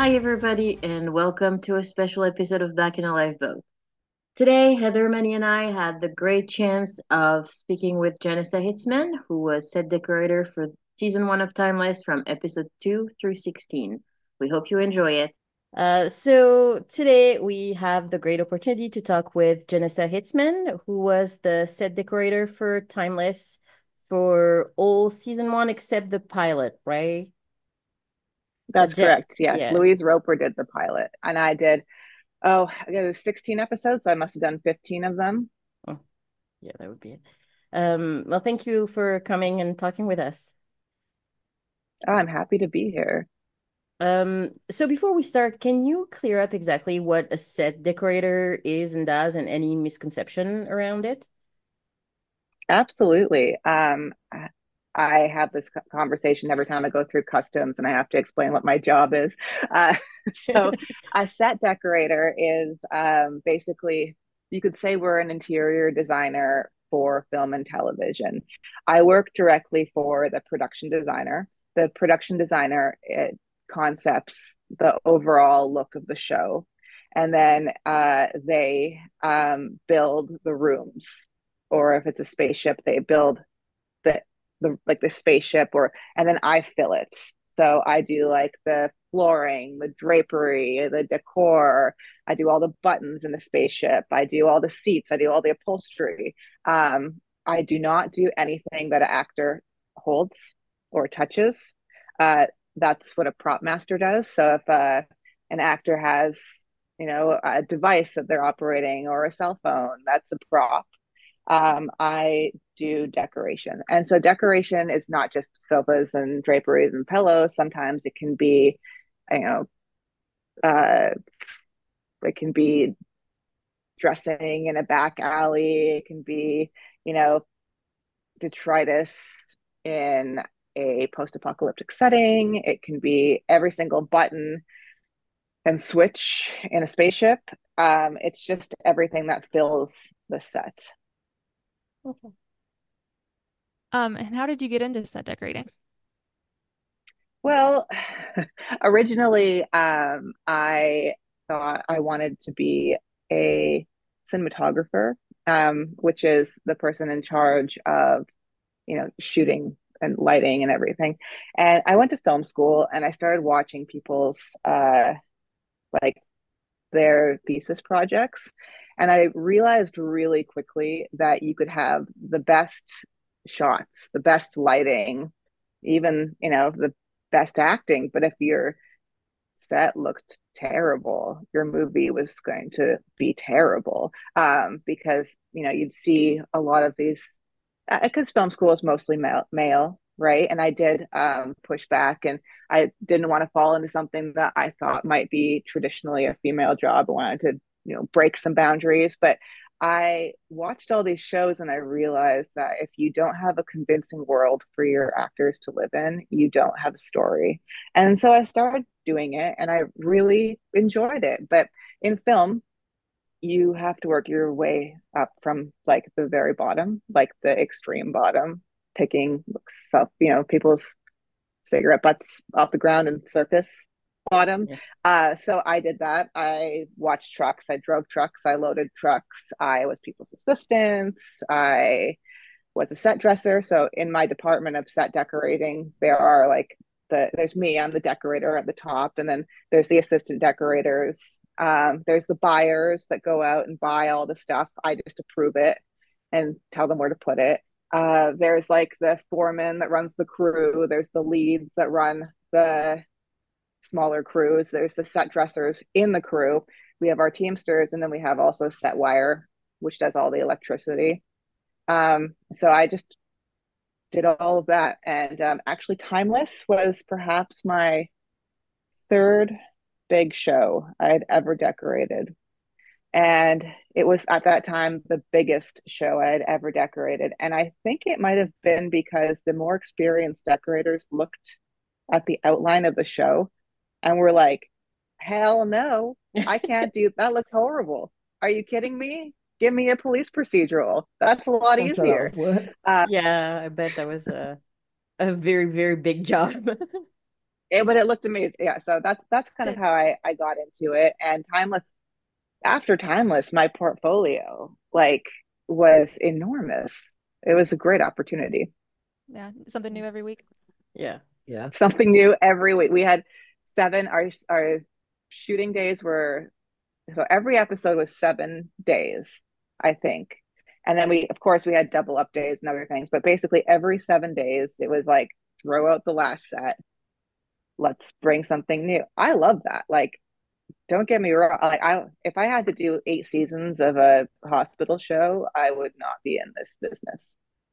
Hi, everybody, and welcome to a special episode of Back in a Lifeboat. Today, Heather, Manny, and I had the great chance of speaking with Janessa Hitzman, who was set decorator for season one of Timeless from episode 2 through 16. We hope you enjoy it. So today we have the great opportunity to talk with Janessa Hitzman, who was the set decorator for Timeless for all season one except the pilot, right? So, That's correct. Yes. yeah. Louise Roper did the pilot. And I did, I guess there's 16 episodes. So I must have done 15 of them. Oh, yeah, that would be it. Well, thank you for coming and talking with us. Oh, I'm happy to be here. So before we start, can you clear up exactly what a set decorator is and does and any misconception around it? Absolutely. I have this conversation every time I go through customs and I have to explain what my job is. Uh, so, a set decorator is basically, you could say we're an interior designer for film and television. I work directly for the production designer. The production designer concepts the overall look of the show. And then they build the rooms, or if it's a spaceship, they build the the spaceship, or and then I fill it. So I do like the flooring, the drapery, the decor. I do all the buttons in the spaceship. I do all the seats. I do all the upholstery. I do not do anything that an actor holds or touches. Uh, that's what a prop master does. So if an actor has, a device that they're operating or a cell phone, that's a prop. I do decoration. And so decoration is not just sofas and draperies and pillows. Sometimes it can be, you know, uh, it can be dressing in a back alley. It can be, you know, detritus in a post-apocalyptic setting. It can be every single button and switch in a spaceship. It's just everything that fills the set. Okay. And how did you get into set decorating? Well, originally, I thought I wanted to be a cinematographer, which is the person in charge of, shooting and lighting and everything. And I went to film school and I started watching people's like their thesis projects. And I realized really quickly that you could have the best shots, the best lighting, even, the best acting. But if your set looked terrible, your movie was going to be terrible. Because, you'd see a lot of these, because film school is mostly male, right? And I did push back, and I didn't want to fall into something that I thought might be traditionally a female job. I wanted to, break some boundaries. But I watched all these shows and I realized that if you don't have a convincing world for your actors to live in, you don't have a story. And so I started doing it and I really enjoyed it. But in film, you have to work your way up from like the very bottom, like the extreme bottom, picking stuff, people's cigarette butts off the ground and surface bottom. Yeah. So I did that. I watched trucks. I drove trucks. I loaded trucks. I was people's assistants. I was a set dresser. So in my department of set decorating, there are like there's me, I'm the decorator at the top, and then there's the assistant decorators. There's the buyers that go out and buy all the stuff. I just approve it and tell them where to put it. There's like the foreman that runs the crew. There's the leads that run the smaller crews. There's the set dressers in the crew. We have our teamsters, and then we have also set wire, which does all the electricity. So I just did all of that. And actually, Timeless was perhaps my third big show I'd ever decorated. And it was at that time the biggest show I had ever decorated. And I think it might have been because the more experienced decorators looked at the outline of the show and were like, hell no, I can't do that. Looks horrible. Are you kidding me? Give me a police procedural. That's a lot Oh, shut up. easier. What? Uh, Yeah, I bet that was a very, very big job. But it looked amazing. Yeah, so that's kind of Good. how I got into it. And Timeless, after Timeless, my portfolio like was enormous. It was a great opportunity. Yeah, something new every week. Yeah. Yeah. Something new every week. We had seven. Our shooting days were, so every episode was 7 days, I think. And then we, of course, we had double up days and other things, but basically every 7 days it was like throw out the last set. Let's bring something new. I love that. Like, don't get me wrong. Like, I if I had to do 8 seasons of a hospital show, I would not be in this business.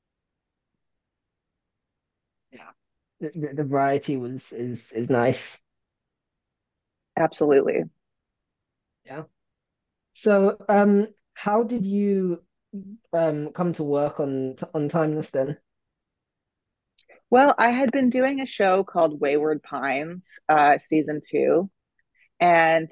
Yeah. The variety is nice. Absolutely. Yeah. So, how did you come to work on Timeless then? Well, I had been doing a show called Wayward Pines, season two, and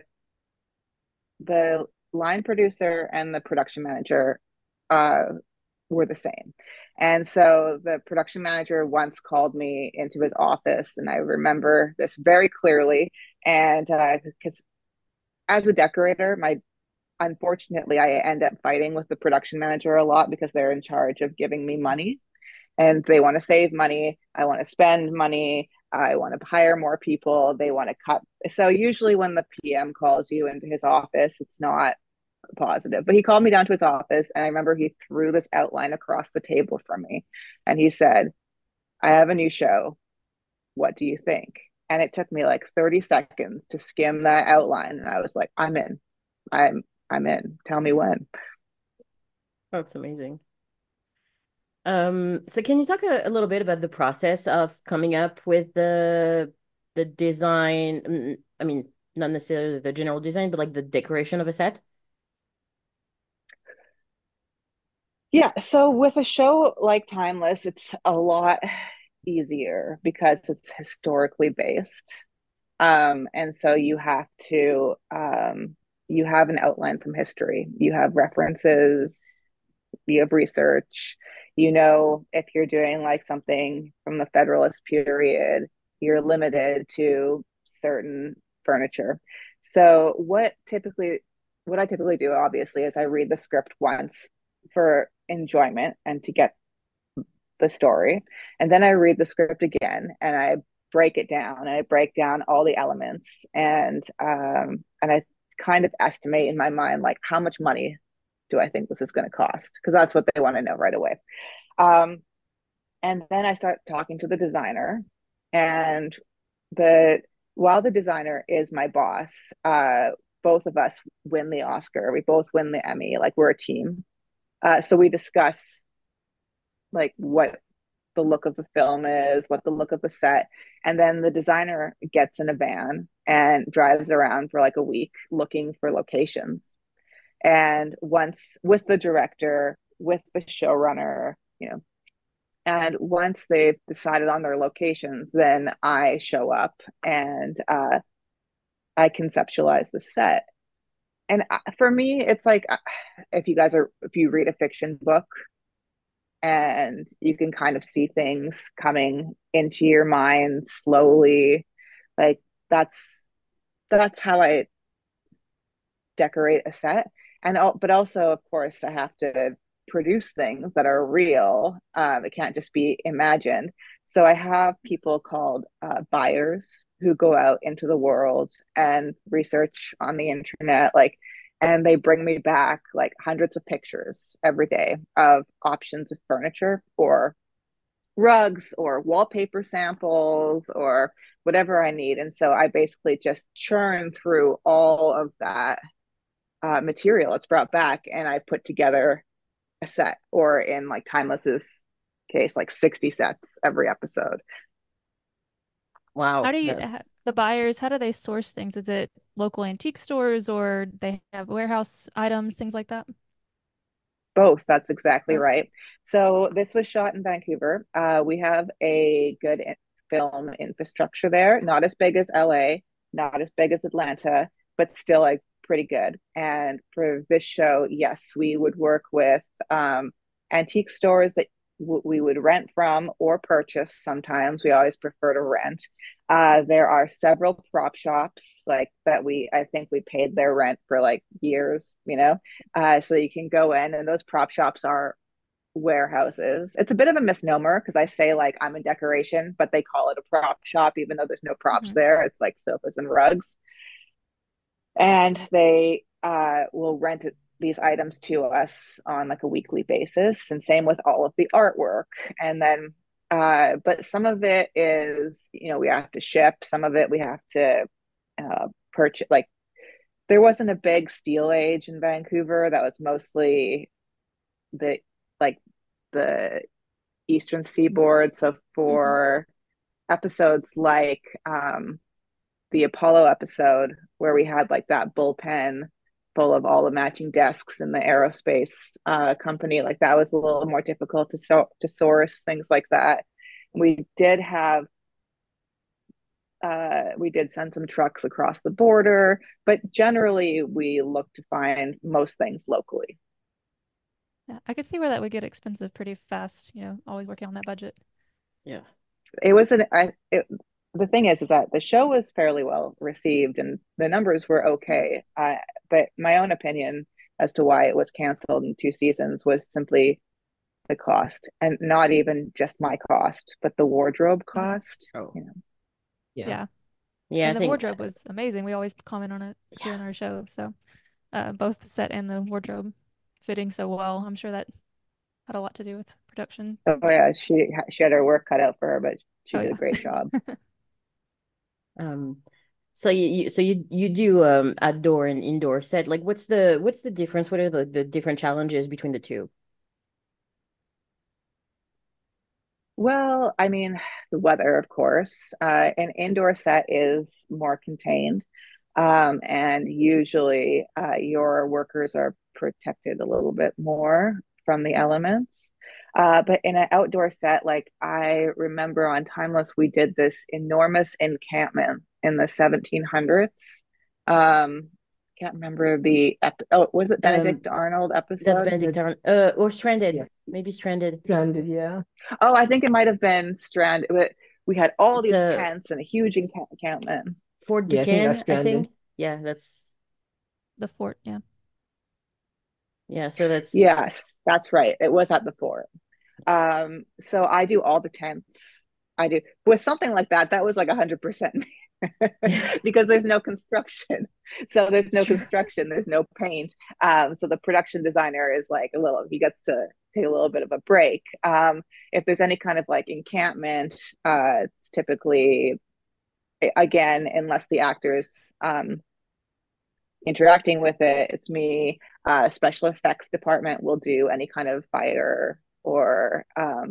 the line producer and the production manager uh, were the same. And so the production manager once called me into his office, and I remember this very clearly. And because as a decorator, my unfortunately, I end up fighting with the production manager a lot because they're in charge of giving me money and they want to save money. I want to spend money. I want to hire more people. They want to cut. So usually when the PM calls you into his office, it's not positive. But he called me down to his office and I remember he threw this outline across the table from me and he said, I have a new show. What do you think? And it took me like 30 seconds to skim that outline. And I was like, I'm in. I'm in. Tell me when. That's amazing. So can you talk a little bit about the process of coming up with the design? I mean, not necessarily the general design, but like the decoration of a set. Yeah, so with a show like Timeless, it's a lot easier because it's historically based. And so you have an outline from history. You have references, you have research. You know, if you're doing like something from the Federalist period, you're limited to certain furniture. So what I typically do obviously is I read the script once for enjoyment and to get the story. And then I read the script again and I break it down and I break down all the elements and I kind of estimate in my mind like how much money do I think this is going to cost? Because that's what they want to know right away. Um, and then I start talking to the designer, and the while the designer is my boss, both of us win the Oscar. We both win the Emmy. Like we're a team. So we discuss like what the look of the film is, what the look of the set, and then the designer gets in a van and drives around for like a week looking for locations. And once with the director, with the showrunner, you know, and once they've decided on their locations, then I show up and I conceptualize the set. And for me, it's like if you read a fiction book and you can kind of see things coming into your mind slowly, like that's that's how I decorate a set. But also of course I have to produce things that are real. It can't just be imagined. So I have people called buyers who go out into the world and research on the internet, like, and they bring me back like hundreds of pictures every day of options of furniture or rugs or wallpaper samples or whatever I need. And so I basically just churn through all of that material it's brought back and I put together a set, or in like Timeless's case, like 60 sets every episode. How Wow, do you, that's the buyers, how do they source things? Is it local antique stores or they have warehouse items, things like that? Both, that's exactly Both. right. So this was shot in Vancouver. We have a good film infrastructure there, not as big as LA, not as big as Atlanta, but still like pretty good. And for this show, yes, we would work with antique stores that we would rent from or purchase. Sometimes we always prefer to rent. There are several prop shops like that I think we paid their rent for like years, so you can go in, and those prop shops are warehouses. It's a bit of a misnomer because I say like I'm in decoration, but they call it a prop shop even though there's no props there. It's like sofas and rugs, and they will rent these items to us on like a weekly basis, and same with all of the artwork. And then but some of it is, we have to ship, some of it we have to purchase. Like there wasn't a big steel age in Vancouver. That was mostly the like the eastern seaboard. So for episodes like the Apollo episode where we had like that bullpen full of all the matching desks in the aerospace company, like that was a little more difficult to source things like that. We did have we did send some trucks across the border, but generally we look to find most things locally. Yeah, I could see where that would get expensive pretty fast, always working on that budget. Yeah. It was the thing is that the show was fairly well received and the numbers were okay. But my own opinion as to why it was canceled in 2 seasons was simply the cost, and not even just my cost, but the wardrobe cost. Oh. Yeah. Yeah, And I the think wardrobe was amazing. We always comment on it here on our show. So both the set and the wardrobe fitting so well. I'm sure that had a lot to do with production. Oh yeah, she had her work cut out for her, but she Oh, did yeah. a great job. so you do outdoor and indoor set. Like what's the difference? What are the different challenges between the two? Well, I mean, the weather, of course. An indoor set is more contained, and usually your workers are protected a little bit more from the elements. But in an outdoor set, like I remember on Timeless, we did this enormous encampment in the 1700s. Can't remember was it Benedict Arnold That's episode? Benedict Arnold. Or Stranded. Yeah. Maybe Stranded. Stranded, yeah. Oh, I think it might have been Strand. We had all It's these a tents and a huge encampment. Fort Yeah, I think that's Duquesne, I Stranded. think. Yeah, that's The fort, yeah. so that's Yes, that's right. It was at the fort. So I do all the tents. I do with something like that. That was like 100% because there's no construction. So there's no true. construction. There's no paint. So the production designer is like he gets to take a little bit of a break. If there's any kind of like encampment, it's typically, again, unless the actors interacting with it, it's me. Special effects department will do any kind of fire or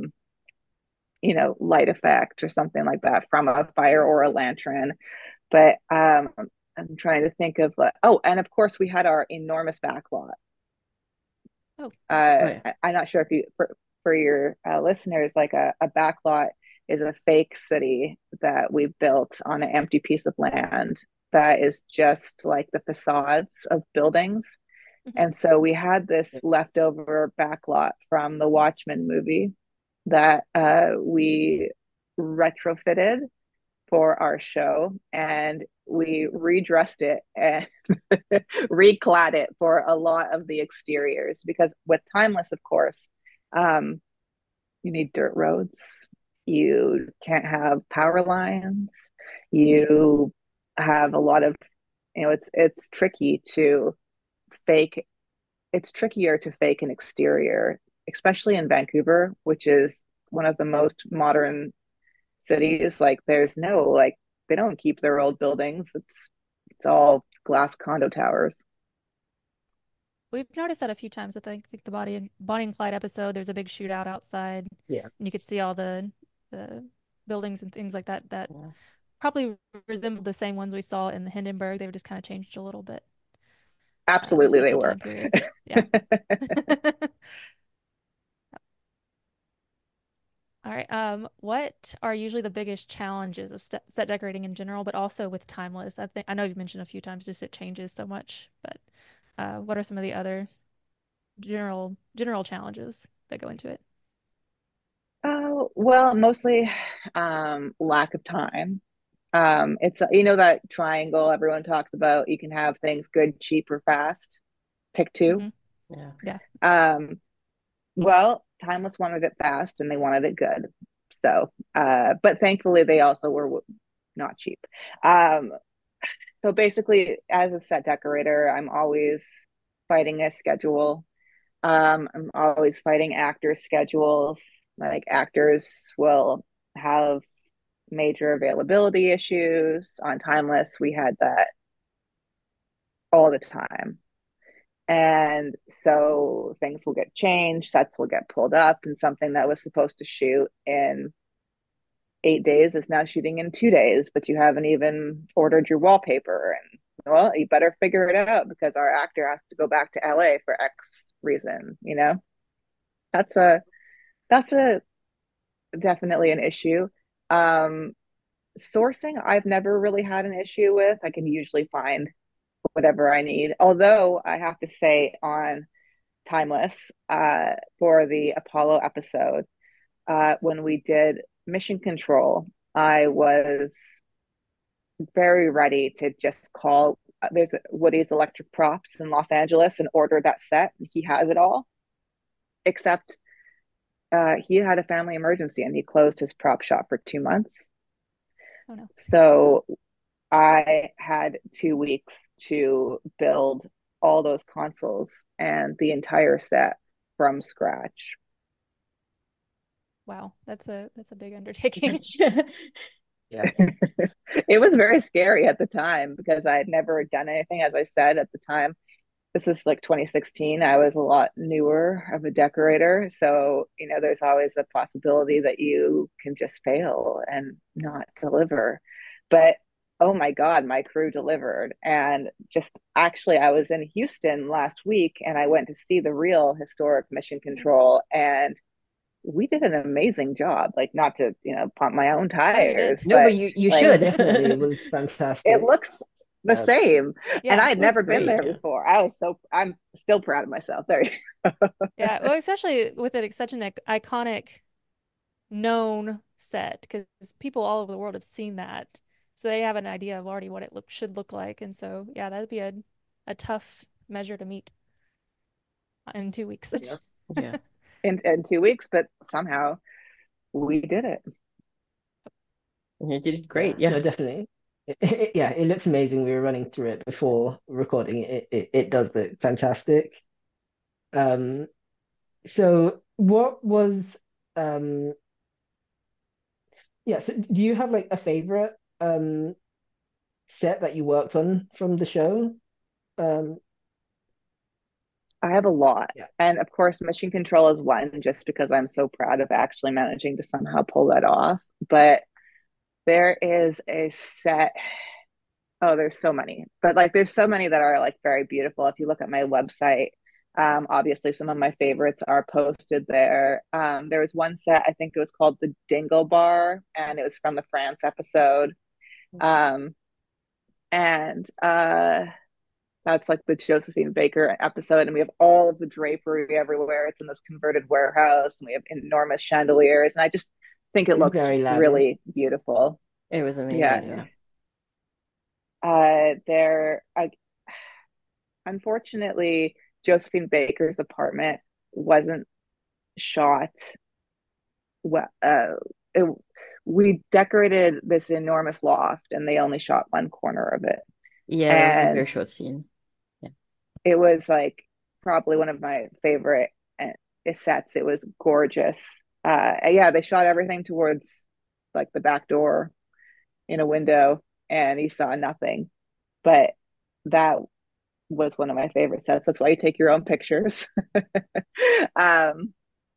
light effect or something like that from a fire or a lantern. But I'm trying to think of and of course we had our enormous backlot. Oh, yeah. I'm not sure if for your listeners, like a backlot is a fake city that we built on an empty piece of land that is just like the facades of buildings. And so we had this leftover backlot from the Watchmen movie that we retrofitted for our show, and we redressed it and reclad it for a lot of the exteriors, because with Timeless, of course, you need dirt roads. You can't have power lines. You have a lot of, it's tricky to fake. It's trickier to fake an exterior, especially in Vancouver, which is one of the most modern cities. Like there's no, like, they don't keep their old buildings. It's all glass condo towers. we've noticed that a few times with I think the Bonnie and Clyde episode. There's a big shootout outside, Yeah. and you could see all the buildings and things like that Yeah. probably resembled the same ones we saw in the Hindenburg. They were just kind of changed a little bit to Absolutely fit they the were. time period. Yeah. All right. What are usually the biggest challenges of set decorating in general, but also with Timeless? I know you've mentioned a few times just it changes so much, but what are some of the other general challenges that go into it? Well, mostly lack of time. It's that triangle everyone talks about. You can have things good, cheap, or fast. Pick two. Yeah. Yeah. Well, Timeless wanted it fast and they wanted it good. So, but thankfully they also were not cheap. Um, so basically, as a set decorator, I'm always fighting a schedule. I'm always fighting actors' schedules. Like actors will have major availability issues on Timeless. We had that all the time. And so things will get changed, sets will get pulled up, and something that was supposed to shoot in 8 days is now shooting in 2 days, but you haven't even ordered your wallpaper. And well, you better figure it out because our actor has to go back to LA for X reason, That's a definitely an issue. Um, Sourcing, I've never really had an issue with. I can usually find whatever I need. Although I have to say on Timeless, for the Apollo episode, when we did Mission Control, I was very ready to just call. There's Woody's Electric Props in Los Angeles and order that set. He has it all, except he had a family emergency and he closed his prop shop for 2 months. Oh no. So I had 2 weeks to build all those consoles and the entire set from scratch. Wow. That's a big undertaking. Yeah. It was very scary at the time because I had never done anything. As I said at the time, this was like 2016. I was a lot newer of a decorator. So, there's always a possibility that you can just fail and not deliver. But oh my God, my crew delivered. And just actually, I was in Houston last week and I went to see the real historic Mission Control, and we did an amazing job. Like, not to, pump my own No, you did. tires, No, but but you like, No, should. definitely, it was it fantastic. looks the same. Yeah. And I had Looks never been great, there yeah. before. I'm still proud of myself. There you go. Yeah. Well, especially with it, such an iconic, known set, because people all over the world have seen that. So they have an idea of already what it should look like. And so, yeah, that'd be a tough measure to meet in 2 weeks. Yeah. Yeah. in 2 weeks, but somehow we did it. You did great, No, yeah. definitely. Yeah, it looks amazing. We were running through it before recording. It does look fantastic. Um, so what was yeah, so do you have like a favorite set that you worked on from the show? Um, I have a lot. yeah. And of course, Mission Control is one, just because I'm so proud of actually managing to somehow pull that off. But there is a set. Oh, there's so many, but like there's so many that are like very beautiful. If you look at my website, obviously some of my favorites are posted there. There was one set, I think it was called the Dingle Bar, and it was from the France episode. Um, and That's like the Josephine Baker episode, and we have all of the drapery everywhere. It's in this converted warehouse, and we have enormous chandeliers, and I just think it looks Very lavish. really beautiful. It was Yeah. amazing, yeah. There, unfortunately, Josephine Baker's apartment wasn't shot well. We decorated this enormous loft, and they only shot one corner of it, Yeah, that was a very and short scene. Yeah. it was like probably one of my favorite sets. It was gorgeous. Yeah, they shot everything towards like the back door in a window, and you saw nothing. But that was one of my favorite sets. That's why you take your own pictures. um,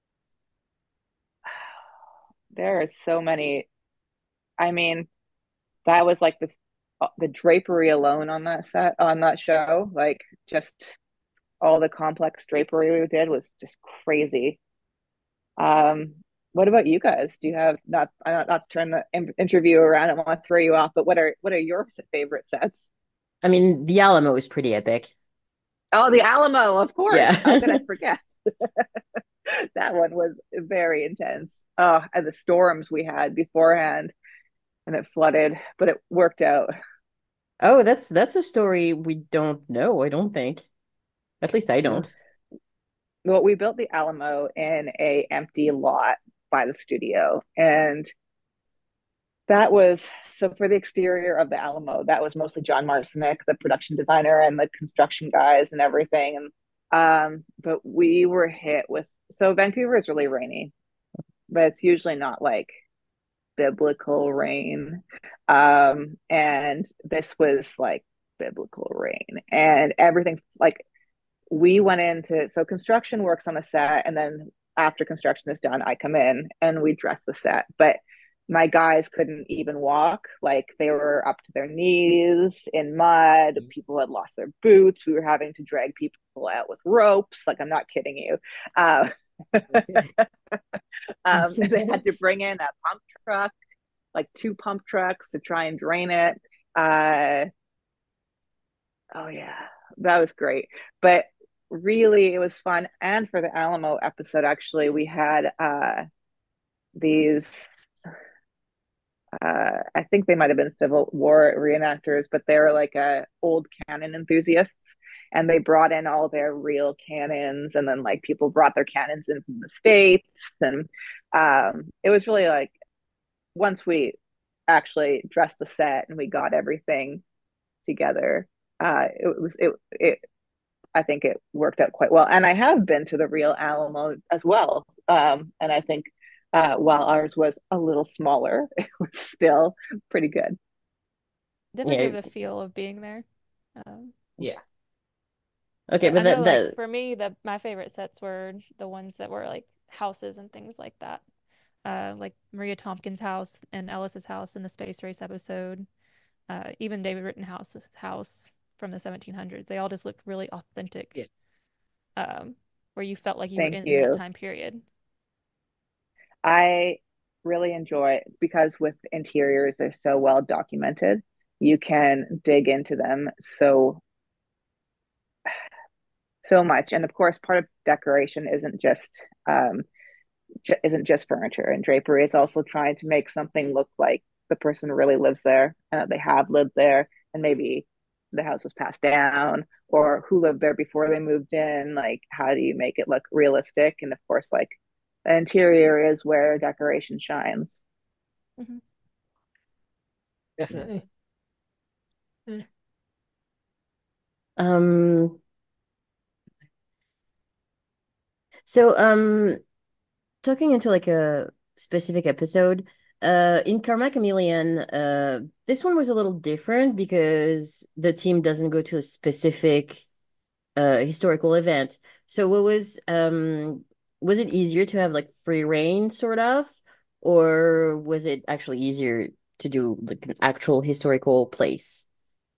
there are so many. I mean, that was like this the drapery alone on that set on that show, like just all the complex drapery we did was just crazy. Um, what about you guys? Do you have not to turn the interview around? I don't want to throw you off, but what are your favorite sets? I mean, the Alamo is pretty epic. Oh, the Alamo, of course. Yeah. How could I forget? That one was very intense. Oh, and the storms we had beforehand, and it flooded, but it worked out. Oh, that's a story we don't know, I don't think. At least I Yeah. don't. Well, we built the Alamo in a empty lot by the studio, and that was so for the exterior of the Alamo. That was mostly John Marcinek, the production designer, and the construction guys and everything. And but we were hit with so Vancouver is really rainy, but it's usually not like biblical rain. And this was like biblical rain, and everything like we went into so construction works on a set, and then after construction is done, I come in and we dress the set. But my guys couldn't even walk. Like they were up to their knees in mud. People had lost their boots. We were having to drag people out with ropes. Like I'm not kidding you. Uh, That's they had to intense. bring in a pump truck, like two pump trucks to try and drain it. Uh, oh yeah, that was great. But really, it was fun. And for the Alamo episode, actually, we had these. I think they might have been Civil War reenactors, but they were like old cannon enthusiasts, and they brought in all their real cannons, and then like people brought their cannons in from the states, and it was really like once we actually dressed the set and we got everything together, it I think it worked out quite well. And I have been to the real Alamo as well. And I think while ours was a little smaller, it was still pretty good. Definitely Yeah. give the feel of being there. Um, Yeah. Okay, but I but know, that like that for me, the my favorite sets were the ones that were like houses and things like that. Like Maria Tompkins' house and Ellis's house in the Space Race episode. Even David Rittenhouse's house from the 1700s. They all just looked really authentic. Yeah. Where you felt like you were Thank in that you. time period. I really enjoy it because with interiors, they're so well documented. You can dig into them so much. And of course, part of decoration um, isn't just furniture and drapery. It's also trying to make something look like the person really lives there, they have lived there, and maybe the house was passed down, or who lived there before they moved in. Like, how do you make it look realistic? And of course, like the interior is where decoration shines. Hmm. Definitely. Yeah. um so talking into like a specific episode, in Karma Chameleon, this one was a little different because the team doesn't go to a specific historical event. So what was it easier to have like free reign sort of, or was it actually easier to do like an actual historical place,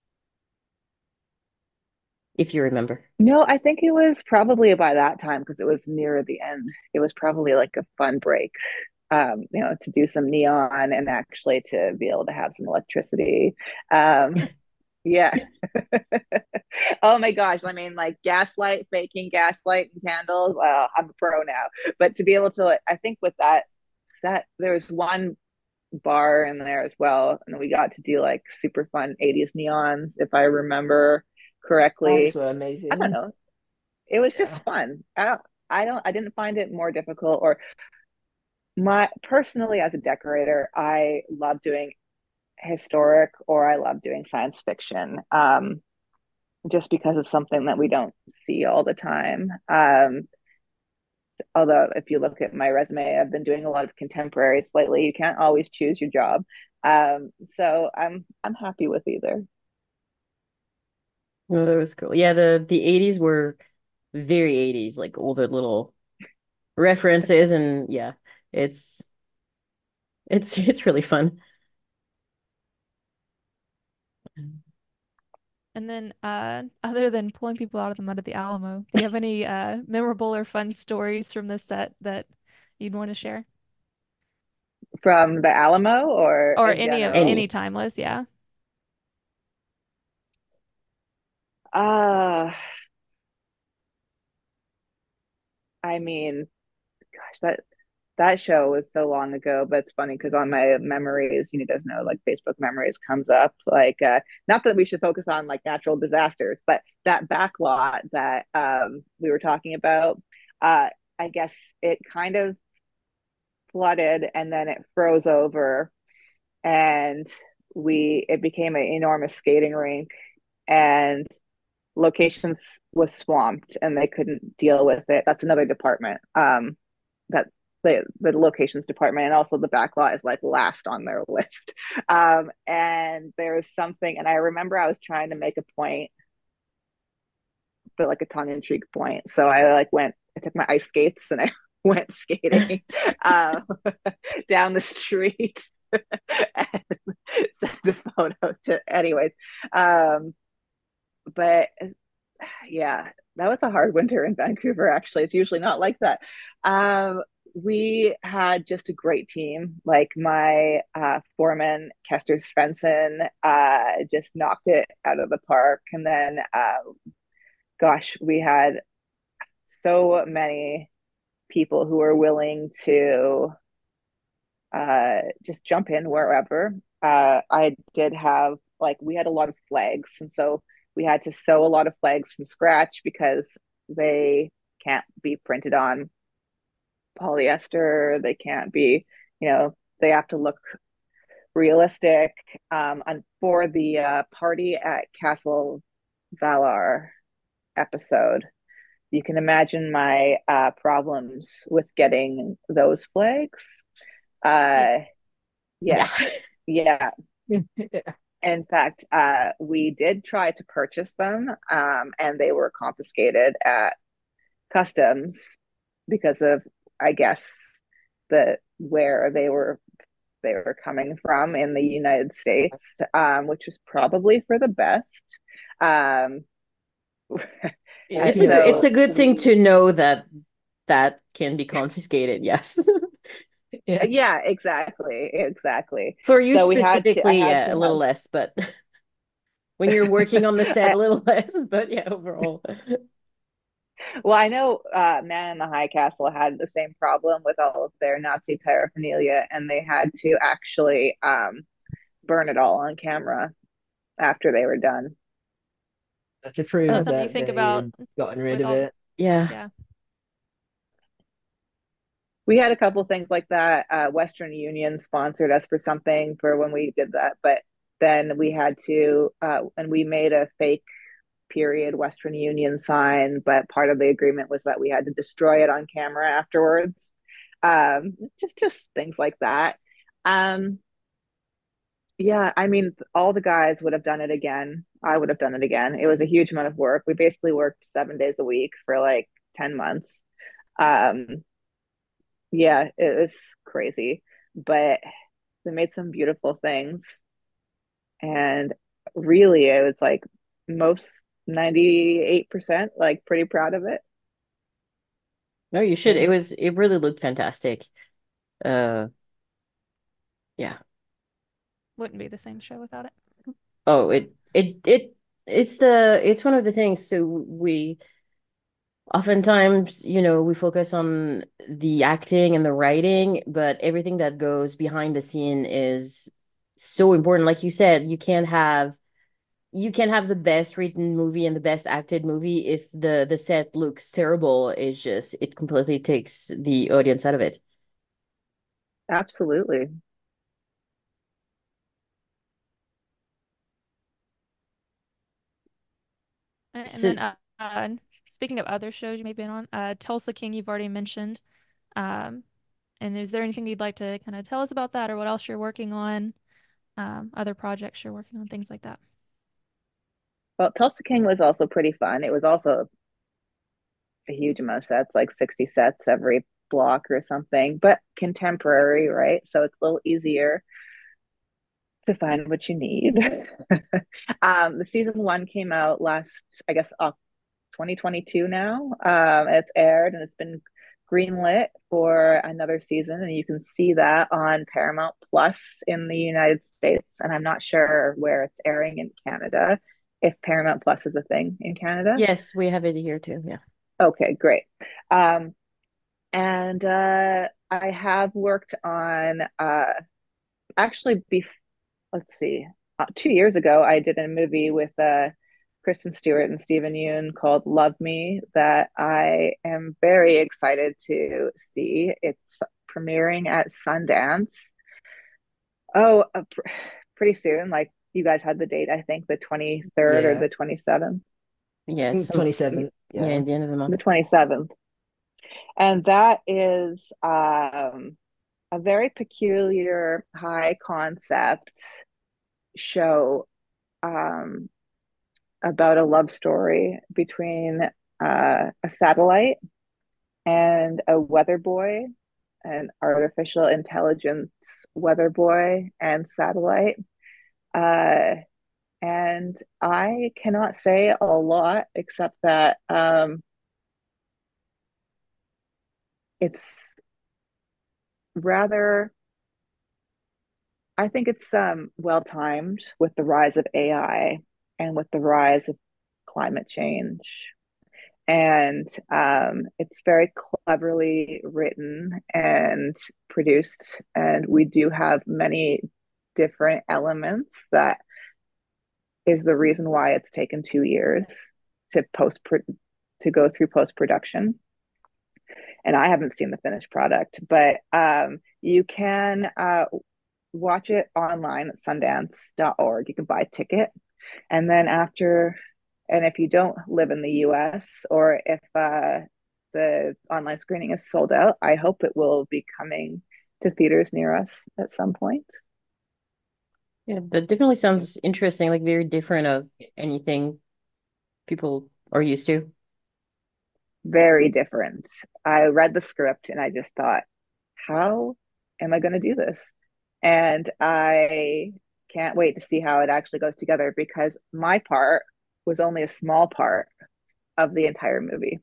if you remember? No, I think it was probably by that time because it was near the end. It was probably like a fun break, to do some neon and actually to be able to have some electricity. Um, yeah. Oh my gosh. I mean, like gaslight, faking gaslight and candles. I'm a pro now. But to be able to, like, I think with that there was one bar in there as well, and we got to do like super fun 80s neons, if I remember Those correctly. were I don't amazing. know. It was just Yeah. fun. I didn't find it more difficult or my personally as a decorator, I love doing historic or I love doing science fiction. Just because it's something that we don't see all the time. Although if you look at my resume, I've been doing a lot of contemporaries lately. You can't always choose your job. So I'm happy with either. Oh, that was cool. Yeah, the 80s were very 80s, like all the little references, and yeah, it's it's really fun. And then, other than pulling people out of the mud at the Alamo, do you have any memorable or fun stories from this set that you'd want to share? From the Alamo or Or in any of general? any Any. timeless, yeah. Uh I mean, that show was so long ago, but it's funny because on my memories, you guys know, like Facebook memories comes up. Like, not that we should focus on like natural disasters, but that backlot that we were talking about, I guess it kind of flooded and then it froze over, and it became an enormous skating rink, and locations was swamped and they couldn't deal with it. That's another department. That the locations department, and also the backlot is like last on their list. And there's something, and I remember I was trying to make a point, but like a tongue-in-cheek point. So I took my ice skates and I went skating down the street and sent the photo to, anyways. But yeah, that was a hard winter in Vancouver, actually. It's usually not like that. We had just a great team. Like my foreman, Kester Svensson, just knocked it out of the park. And then, gosh, we had so many people who were willing to just jump in wherever. I did have, like, we had a lot of flags. And so we had to sew a lot of flags from scratch because they can't be printed on polyester. They can't be, they have to look realistic. And for the party at Castle Valar episode, you can imagine my problems with getting those flags. Yeah. Yeah. In fact, we did try to purchase them, and they were confiscated at customs because of, I guess, where they were coming from in the United States, which was probably for the best. It's a good thing to know that can be confiscated. Yes. Yeah, exactly. For you specifically, a little less, but when you're working on the set, a little less, but yeah, overall. Well, I know Man in the High Castle had the same problem with all of their Nazi paraphernalia, and they had to actually burn it all on camera after they were done. To prove That's something that you think they about had gotten rid of all, it. Yeah. We had a couple things like that. Western Union sponsored us for something for when we did that, but then we had to, and we made a fake period Western Union sign, but part of the agreement was that we had to destroy it on camera afterwards. Just things like that. Yeah, I mean, all the guys would have done it again. I would have done it again. It was a huge amount of work. We basically worked 7 days a week for like 10 months. Yeah, it was crazy, but we made some beautiful things. And really, it was like most 98%, like pretty proud of it. No, you should. It really looked fantastic. Yeah. wouldn't be the same show without it. Oh, it's one of the things. So we oftentimes, we focus on the acting and the writing, but everything that goes behind the scene is so important. Like you said, you can have the best written movie and the best acted movie if the set looks terrible. It completely takes the audience out of it. Absolutely. And So then speaking of other shows you may have been on, Tulsa King you've already mentioned. And is there anything you'd like to kind of tell us about that, or what else you're working on? Other projects you're working on, things like that. Well, Tulsa King was also pretty fun. It was also a huge amount of sets, like 60 sets every block or something, but contemporary, right? So it's a little easier to find what you need. The season 1 came out last, I guess, 2022 now. It's aired and it's been greenlit for another season, and you can see that on Paramount Plus in the United States. And I'm not sure where it's airing in Canada, if Paramount Plus is a thing in Canada. yes, we have it here too. Yeah. Okay, great. And And I have worked on actually, let's see, 2 years ago, I did a movie with Kristen Stewart and Stephen Yeun called Love Me that I am very excited to see. It's premiering at Sundance. Oh, pretty soon. Like you guys had the date, I think the 23rd or Yeah, the 27th. Yeah, it's 27th. yeah, Yeah. at the end of the The month. 27th. And that is a very peculiar high concept show um, about a love story between a satellite and a weather boy, an artificial intelligence weather boy and satellite. Uh, and I cannot say a lot except that it's rather, I think it's well timed with the rise of AI and with the rise of climate change. And it's very cleverly written and produced. And we do have many different elements that is the reason why it's taken 2 years to to go through post production. And I haven't seen the finished product, but you can watch it online at sundance.org. You can buy a ticket. And then and if you don't live in the US or if the online screening is sold out, I hope it will be coming to theaters near us at some point. Yeah, that definitely sounds interesting, like very different of anything people are used to. Very different. I read the script and I just thought, how am I going to do this? And I can't wait to see how it actually goes together because my part was only a small part of the entire movie.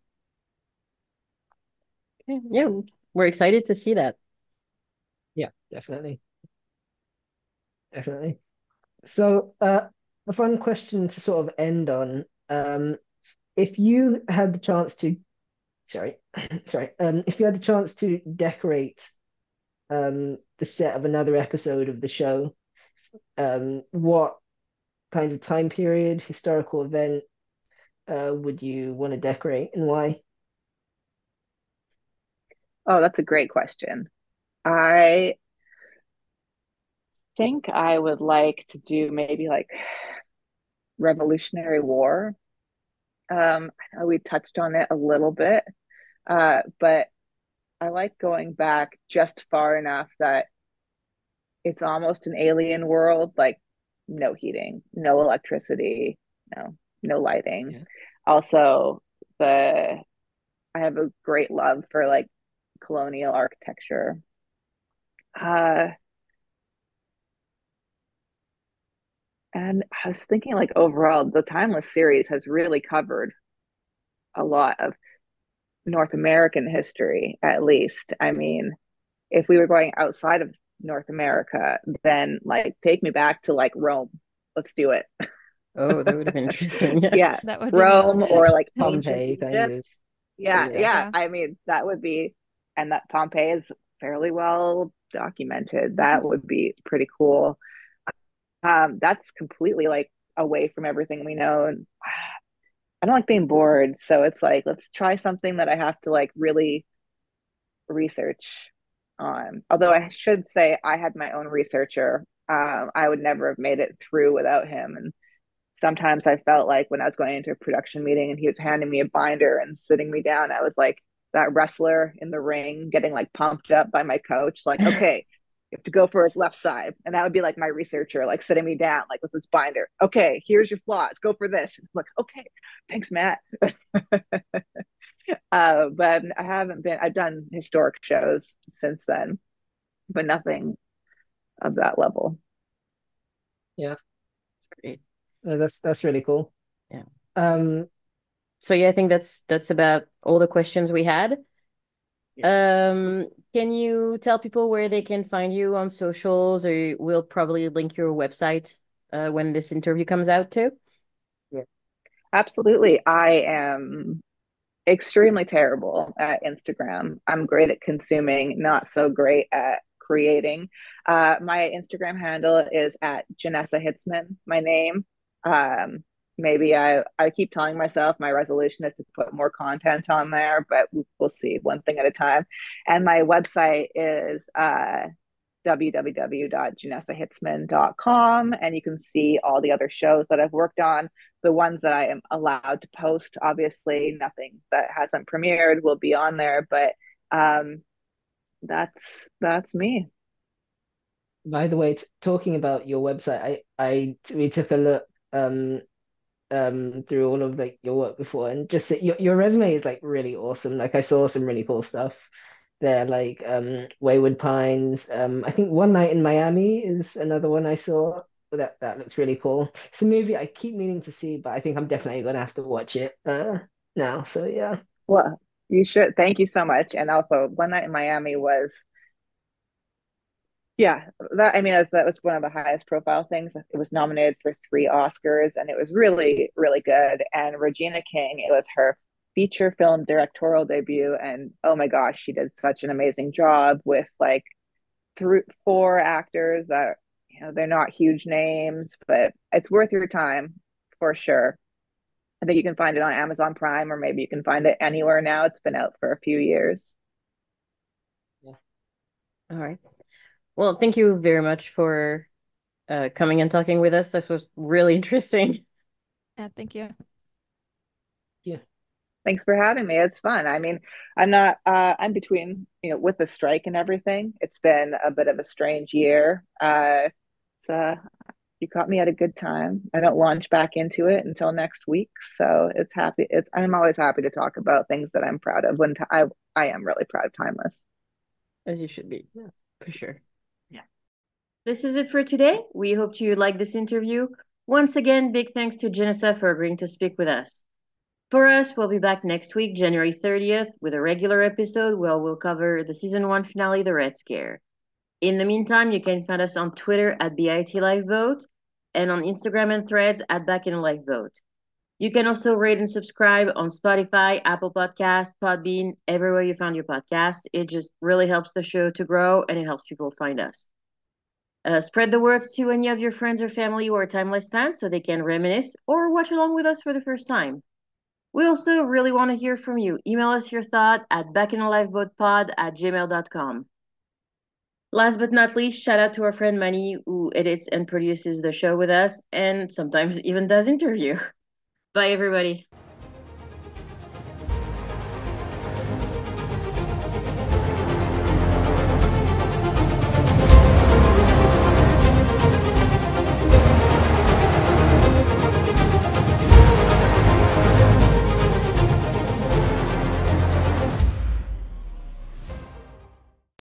Okay. Yeah, we're excited to see that. Yeah, definitely. Definitely. So, a fun question to sort of end on. If you had the chance to, sorry, sorry, if you had the chance to decorate the set of another episode of the show, what kind of time period, historical event, would you want to decorate and why? Oh, that's a great question. I think I would like to do maybe like Revolutionary War. I know we touched on it a little bit, but I like going back just far enough that it's almost an alien world, like no heating, no electricity, no lighting. Yeah. Also, I have a great love for like colonial architecture. Uh, and I was thinking like overall, the Timeless series has really covered a lot of North American history, at least. I mean, if we were going outside of North America, then like take me back to like Rome. Let's do it. Oh, that would have been interesting. Yeah. Yeah, That would be neat. Rome or like ancient Pompeii, kind Egypt. of. Yeah, Yeah. yeah. Yeah. I mean, that would be, and that Pompeii is fairly well documented. That would be pretty cool. That's completely like away from everything we know. And I don't like being bored. So it's like, let's try something that I have to like really research on. Although I should say I had my own researcher. I would never have made it through without him. And sometimes I felt like when I was going into a production meeting and he was handing me a binder and sitting me down, I was like that wrestler in the ring getting like pumped up by my coach, like, okay, you have to go for his left side. And that would be like my researcher, like sitting me down, like with this binder. Okay, here's your flaws. Go for this. I'm like, okay, thanks, Matt. But I haven't been, I've done historic shows since then, but nothing of that level. Yeah. That's great. That's really cool. Yeah. Um, So yeah, I think that's about all the questions we had. Can you tell people where they can find you on socials, or we'll probably link your website when this interview comes out too? Yeah. Absolutely. I am extremely terrible at Instagram. I'm great at consuming, not so great at creating. My Instagram handle is at Janessa Hitzman, my name. Maybe I keep telling myself my resolution is to put more content on there, but we'll see, one thing at a time. And my website is www.janessahitzman.com, and you can see all the other shows that I've worked on. The ones that I am allowed to post, obviously nothing that hasn't premiered will be on there, but that's me. By the way, talking about your website, we took a look through all of like your work before, and just your resume is like really awesome. Like I saw some really cool stuff there, like Wayward Pines. I think One Night in Miami is another one I saw. That looks really cool. It's a movie I keep meaning to see, but I think I'm definitely gonna have to watch it now. So yeah. Well, you should. Thank you so much. And also, One Night in Miami was, yeah, that, I mean, that was one of the highest profile things. It was nominated for 3 Oscars, and it was really, really good. And Regina King, it was her feature film directorial debut, and oh my gosh, she did such an amazing job with like 4 actors that, they're not huge names, but it's worth your time for sure. I think you can find it on Amazon Prime, or maybe you can find it anywhere now. It's been out for a few years. Yeah. All right. Well, thank you very much for coming and talking with us. This was really interesting. Yeah, thank you. Yeah. Thanks for having me. It's fun. I mean, I'm between, with the strike and everything. It's been a bit of a strange year. So you caught me at a good time. I don't launch back into it until next week. So I'm always happy to talk about things that I'm proud of I am really proud of Timeless. As you should be. Yeah, for sure. This is it for today. We hope you liked this interview. Once again, big thanks to Janessa for agreeing to speak with us. For us, we'll be back next week, January 30th, with a regular episode where we'll cover the season 1 finale, The Red Scare. In the meantime, you can find us on Twitter at BITLifeVote and on Instagram and Threads at BackInLifeVote. You can also rate and subscribe on Spotify, Apple Podcast, Podbean, everywhere you found your podcast. It just really helps the show to grow, and it helps people find us. Spread the words to any of your friends or family who are Timeless fans so they can reminisce or watch along with us for the first time. We also really want to hear from you. Email us your thought at backinalivebotepod@gmail.com. Last but not least, shout out to our friend Manny, who edits and produces the show with us and sometimes even does interview. Bye, everybody.